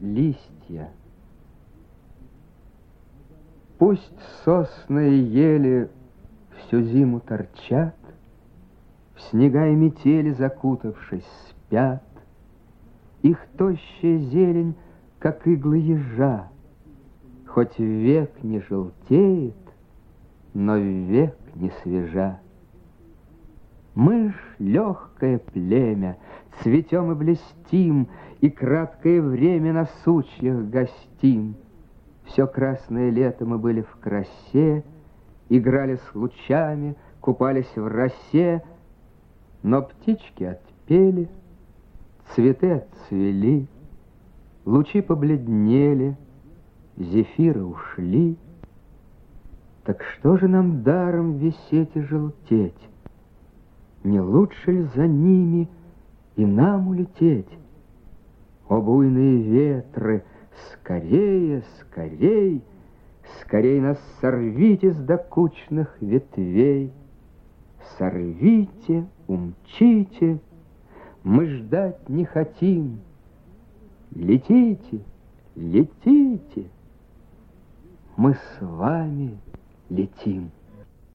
листья. Пусть сосны и ели всю зиму торчат, в снега и метели закутавшись спят. Их тощая зелень, как иглы ежа, хоть век не желтеет, но век не свежа. Мы ж легкое племя, цветем и блестим, и краткое время на сучьях гостим. Все красное лето мы были в красе, играли с лучами, купались в росе, но птички отпели, цветы отцвели, лучи побледнели, зефиры ушли. Так что же нам даром висеть и желтеть? Не лучше ли за ними и нам улететь? О, буйные ветры, скорее, скорей, скорей нас сорвите с докучных ветвей. Сорвите, умчите, мы ждать не хотим. Летите, летите, мы с вами летим.